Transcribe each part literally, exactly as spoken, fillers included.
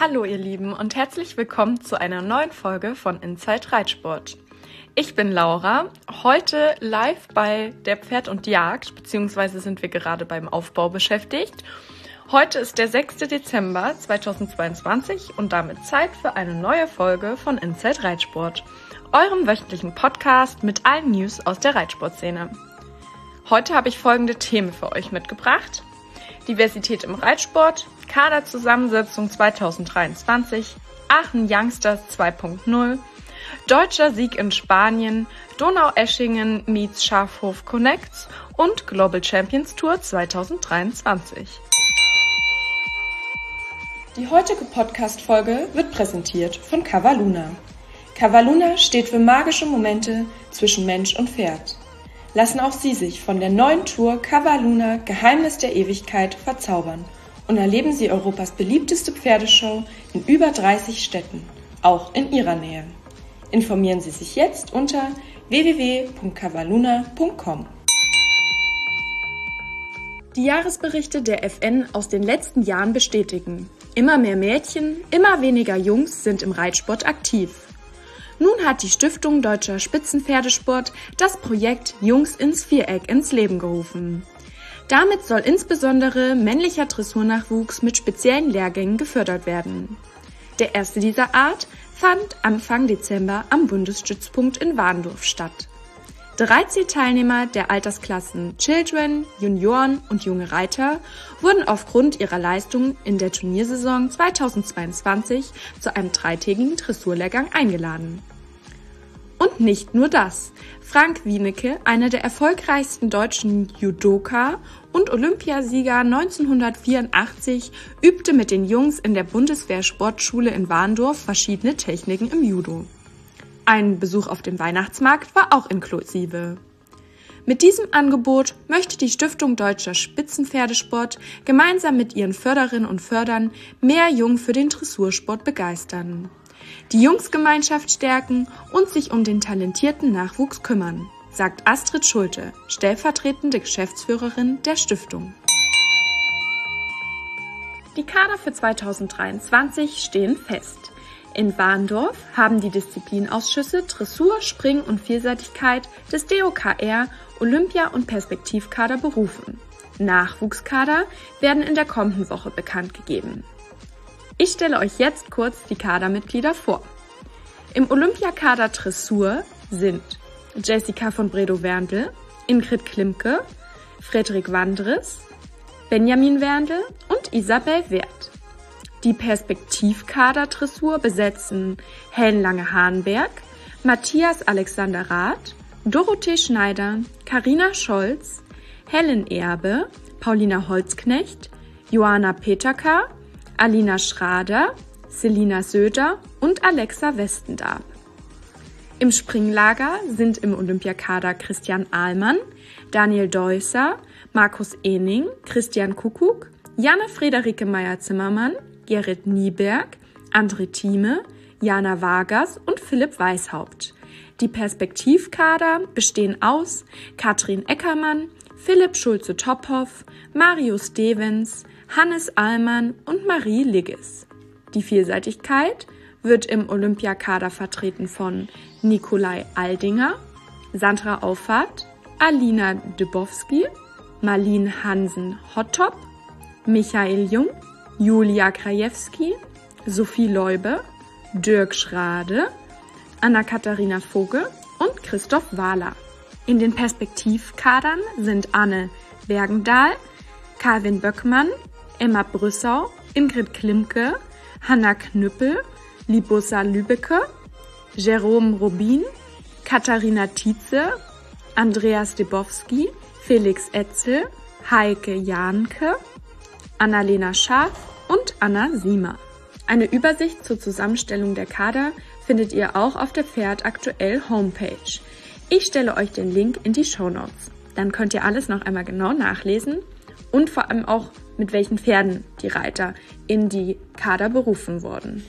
Hallo ihr Lieben und herzlich willkommen zu einer neuen Folge von Inside Reitsport. Ich bin Laura, heute live bei der Pferd und Jagd, beziehungsweise sind wir gerade beim Aufbau beschäftigt. Heute ist der sechster Dezember zweitausendzweiundzwanzig und damit Zeit für eine neue Folge von Inside Reitsport, eurem wöchentlichen Podcast mit allen News aus der Reitsportszene. Heute habe ich folgende Themen für euch mitgebracht: Diversität im Reitsport, Kaderzusammensetzung zweitausenddreiundzwanzig, Aachen Youngsters zwei Punkt null, deutscher Sieg in Spanien, Donaueschingen meets Schafhof Connects und Global Champions Tour zweitausenddreiundzwanzig. Die heutige Podcast-Folge wird präsentiert von Cavalluna. Cavalluna steht für magische Momente zwischen Mensch und Pferd. Lassen auch Sie sich von der neuen Tour Cavalluna Geheimnis der Ewigkeit verzaubern und erleben Sie Europas beliebteste Pferdeshow in über dreißig Städten, auch in Ihrer Nähe. Informieren Sie sich jetzt unter w w w punkt cavalluna punkt com. Die Jahresberichte der F N aus den letzten Jahren bestätigen: Immer mehr Mädchen, immer weniger Jungs sind im Reitsport aktiv. Nun hat die Stiftung Deutscher Spitzenpferdesport das Projekt Jungs ins Viereck ins Leben gerufen. Damit soll insbesondere männlicher Dressurnachwuchs mit speziellen Lehrgängen gefördert werden. Der erste dieser Art fand Anfang Dezember am Bundesstützpunkt in Warndorf statt. dreizehn Teilnehmer der Altersklassen Children, Junioren und junge Reiter wurden aufgrund ihrer Leistungen in der Turniersaison zweitausendzweiundzwanzig zu einem dreitägigen Dressurlehrgang eingeladen. Und nicht nur das. Frank Wienecke, einer der erfolgreichsten deutschen Judoka und Olympiasieger neunzehnhundertvierundachtzig, übte mit den Jungs in der Bundeswehr-Sportschule in Warndorf verschiedene Techniken im Judo. Ein Besuch auf dem Weihnachtsmarkt war auch inklusive. Mit diesem Angebot möchte die Stiftung Deutscher Spitzenpferdesport gemeinsam mit ihren Förderinnen und Fördern mehr Jungen für den Dressursport begeistern, die Jungsgemeinschaft stärken und sich um den talentierten Nachwuchs kümmern, sagt Astrid Schulte, stellvertretende Geschäftsführerin der Stiftung. Die Kader für zweitausenddreiundzwanzig stehen fest. In Warndorf haben die Disziplinausschüsse Dressur, Spring und Vielseitigkeit des D O K R Olympia- und Perspektivkader berufen. Nachwuchskader werden in der kommenden Woche bekannt gegeben. Ich stelle euch jetzt kurz die Kadermitglieder vor. Im Olympiakader Dressur sind Jessica von Bredow-Werndl, Ingrid Klimke, Frederik Wandres, Benjamin Werndl und Isabel Werth. Die Perspektivkader Dressur besetzen Helen Lange-Hahnberg, Matthias Alexander Rath, Dorothee Schneider, Carina Scholz, Helen Erbe, Paulina Holzknecht, Johanna Peterka, Alina Schrader, Selina Söder und Alexa Westendorp. Im Springlager sind im Olympiakader Christian Ahlmann, Daniel Deusser, Markus Ening, Christian Kuckuck, Janne Friederike Meyer-Zimmermann, Gerrit Nieberg, André Thieme, Jana Vargas und Philipp Weishaupt. Die Perspektivkader bestehen aus Katrin Eckermann, Philipp Schulze-Tophoff, Mario Stevens, Hannes Ahlmann und Marie Ligges. Die Vielseitigkeit wird im Olympiakader vertreten von Nikolai Aldinger, Sandra Auffahrt, Alina Dybowski, Marlene Hansen-Hottop, Michael Jung, Julia Krajewski, Sophie Leube, Dirk Schrade, Anna-Katharina Vogel und Christoph Wahler. In den Perspektivkadern sind Anne Bergendahl, Calvin Böckmann, Emma Brüssau, Ingrid Klimke, Hanna Knüppel, Libussa Lübecke, Jerome Robin, Katharina Tietze, Andreas Dybowski, Felix Etzel, Heike Jahnke, Annalena Scharf und Anna Siemer. Eine Übersicht zur Zusammenstellung der Kader findet ihr auch auf der Pferd aktuell Homepage. Ich stelle euch den Link in die Shownotes. Dann könnt ihr alles noch einmal genau nachlesen und vor allem auch, mit welchen Pferden die Reiter in die Kader berufen wurden.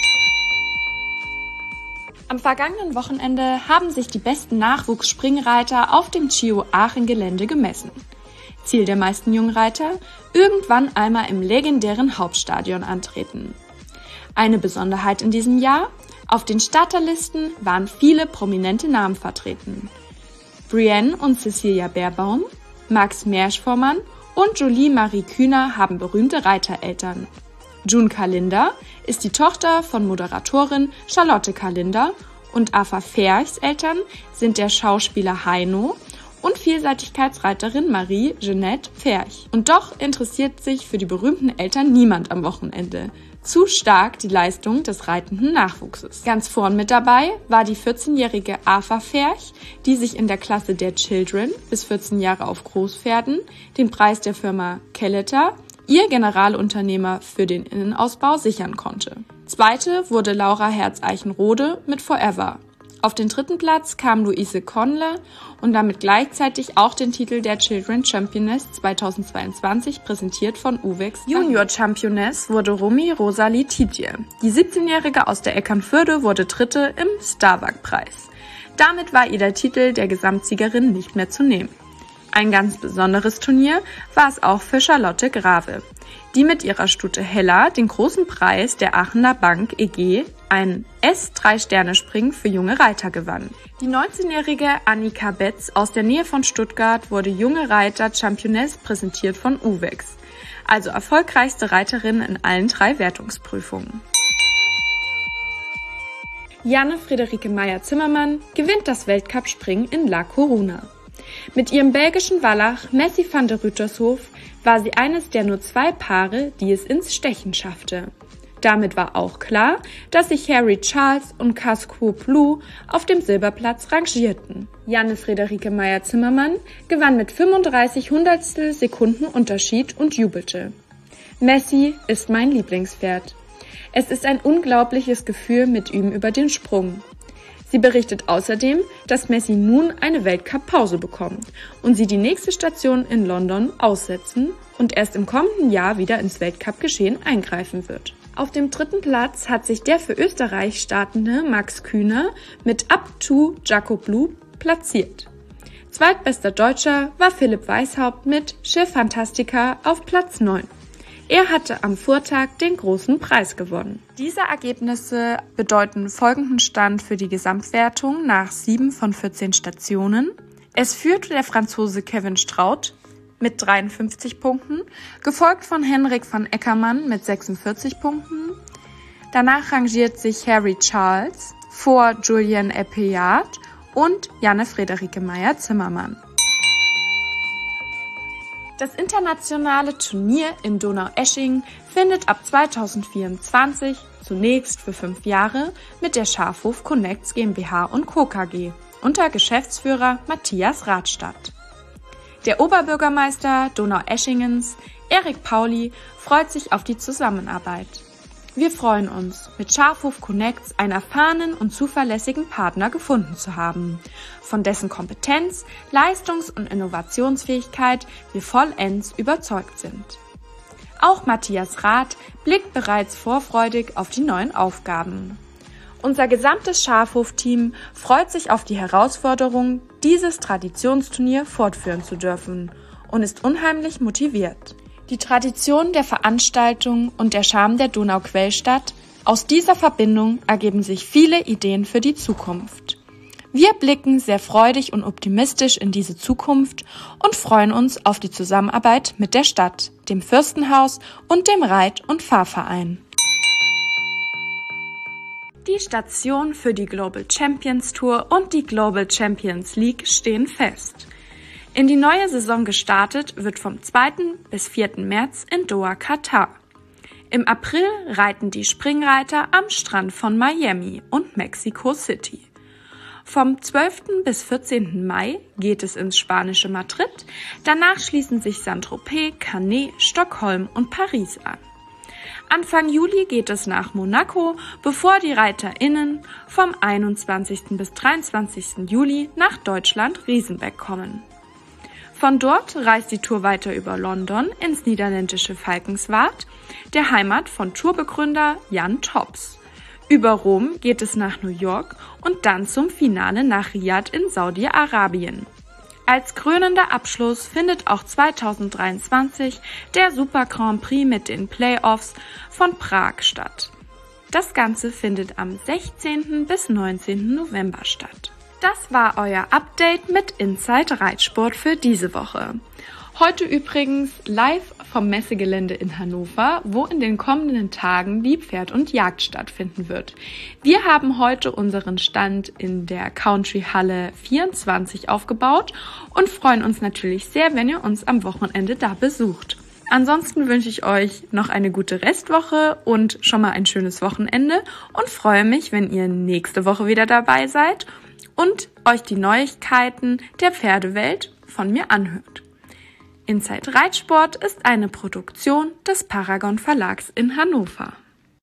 Am vergangenen Wochenende haben sich die besten Nachwuchsspringreiter auf dem C I O Aachen-Gelände gemessen. Ziel der meisten Jungreiter, irgendwann einmal im legendären Hauptstadion antreten. Eine Besonderheit in diesem Jahr: Auf den Starterlisten waren viele prominente Namen vertreten. Brienne und Cecilia Beerbaum, Max Meersvormann und Julie Marie Kühner haben berühmte Reitereltern. June Kalender ist die Tochter von Moderatorin Charlotte Kalender und Afa Ferchs Eltern sind der Schauspieler Heino und Vielseitigkeitsreiterin Marie Jeanette Ferch. Und doch interessiert sich für die berühmten Eltern niemand am Wochenende. Zu stark die Leistung des reitenden Nachwuchses. Ganz vorn mit dabei war die vierzehnjährige Afa Ferch, die sich in der Klasse der Children bis vierzehn Jahre auf Großpferden den Preis der Firma Kelleter, ihr Generalunternehmer für den Innenausbau, sichern konnte. Zweite wurde Laura Herz-Eichenrode mit Forever. Auf den dritten Platz kam Luise Conle und damit gleichzeitig auch den Titel der Children Championess zweitausendzweiundzwanzig, präsentiert von Uvex. Junior Championess wurde Romy Rosalie Tiedje. Die siebzehnjährige aus der Eckernförde wurde Dritte im Starbuck-Preis. Damit war ihr der Titel der Gesamtsiegerin nicht mehr zu nehmen. Ein ganz besonderes Turnier war es auch für Charlotte Grave, die mit ihrer Stute Hella den großen Preis der Aachener Bank E G, ein S drei Sterne Springen für junge Reiter, gewann. Die neunzehnjährige Annika Betz aus der Nähe von Stuttgart wurde junge Reiter Championess, präsentiert von Uvex, also erfolgreichste Reiterin in allen drei Wertungsprüfungen. Janne Friederike Meyer-Zimmermann gewinnt das Weltcup-Springen in La Coruna. Mit ihrem belgischen Wallach Messi van der Rütershof war sie eines der nur zwei Paare, die es ins Stechen schaffte. Damit war auch klar, dass sich Harry Charles und Casco Blue auf dem Silberplatz rangierten. Janne Friederike Meyer-Zimmermann gewann mit fünfunddreißig Hundertstel Sekunden Unterschied und jubelte. Messi ist mein Lieblingspferd. Es ist ein unglaubliches Gefühl mit ihm über den Sprung. Sie berichtet außerdem, dass Messi nun eine Weltcup-Pause bekommt und sie die nächste Station in London aussetzen und erst im kommenden Jahr wieder ins Weltcup-Geschehen eingreifen wird. Auf dem dritten Platz hat sich der für Österreich startende Max Kühner mit Up to Jacob Blue platziert. Zweitbester Deutscher war Philipp Weishaupt mit Che Fantastica auf Platz neun. Er hatte am Vortag den großen Preis gewonnen. Diese Ergebnisse bedeuten folgenden Stand für die Gesamtwertung nach sieben von vierzehn Stationen. Es führte der Franzose Kevin Straut mit dreiundfünfzig Punkten, gefolgt von Henrik van Eckermann mit sechsundvierzig Punkten. Danach rangiert sich Harry Charles vor Julien Epillard und Janne Friederike Meyer-Zimmermann. Das internationale Turnier in Donaueschingen findet ab zweitausendvierundzwanzig zunächst für fünf Jahre mit der Schafhof Connects GmbH und Co. K G unter Geschäftsführer Matthias Rath statt. Der Oberbürgermeister Donaueschingens, Erik Pauli, freut sich auf die Zusammenarbeit. Wir freuen uns, mit Schafhof Connects einen erfahrenen und zuverlässigen Partner gefunden zu haben, von dessen Kompetenz, Leistungs- und Innovationsfähigkeit wir vollends überzeugt sind. Auch Matthias Rath blickt bereits vorfreudig auf die neuen Aufgaben. Unser gesamtes Schafhof-Team freut sich auf die Herausforderung, dieses Traditionsturnier fortführen zu dürfen und ist unheimlich motiviert. Die Tradition der Veranstaltung und der Charme der Donauquellstadt, aus dieser Verbindung ergeben sich viele Ideen für die Zukunft. Wir blicken sehr freudig und optimistisch in diese Zukunft und freuen uns auf die Zusammenarbeit mit der Stadt, dem Fürstenhaus und dem Reit- und Fahrverein. Die Station für die Global Champions Tour und die Global Champions League stehen fest. In die neue Saison gestartet wird vom zweiten bis vierten März in Doha, Katar. Im April reiten die Springreiter am Strand von Miami und Mexico City. Vom zwölften bis vierzehnten Mai geht es ins spanische Madrid, danach schließen sich Saint-Tropez, Cannes, Stockholm und Paris an. Anfang Juli geht es nach Monaco, bevor die ReiterInnen vom einundzwanzigsten bis dreiundzwanzigsten Juli nach Deutschland-Riesenbeck kommen. Von dort reist die Tour weiter über London ins niederländische Valkenswaard, der Heimat von Tourbegründer Jan Tops. Über Rom geht es nach New York und dann zum Finale nach Riyadh in Saudi-Arabien. Als krönender Abschluss findet auch zweitausenddreiundzwanzig der Super Grand Prix mit den Playoffs von Prag statt. Das Ganze findet am sechzehnten bis neunzehnten November statt. Das war euer Update mit Inside Reitsport für diese Woche. Heute übrigens live vom Messegelände in Hannover, wo in den kommenden Tagen die Pferd und Jagd stattfinden wird. Wir haben heute unseren Stand in der Country Halle vierundzwanzig aufgebaut und freuen uns natürlich sehr, wenn ihr uns am Wochenende da besucht. Ansonsten wünsche ich euch noch eine gute Restwoche und schon mal ein schönes Wochenende und freue mich, wenn ihr nächste Woche wieder dabei seid und euch die Neuigkeiten der Pferdewelt von mir anhört. Inside Reitsport ist eine Produktion des Paragon Verlags in Hannover.